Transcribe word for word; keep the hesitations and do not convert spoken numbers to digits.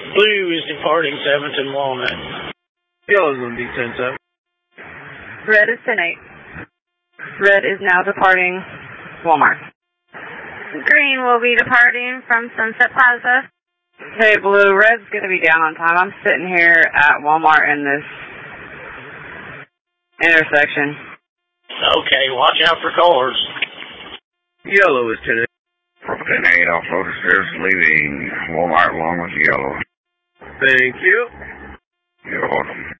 Blue is departing seventh and Walnut. Yellow's going to be ten seven. Red is ten eight. Red is now departing Walmart. Green will be departing from Sunset Plaza. Okay, Blue, Red's going to be down on time. I'm sitting here at Walmart in this intersection. Okay, watch out for cars. Yellow is ten eight. ten eight, offloader stairs leaving Walmart along with Yellow. Thank you. You're welcome.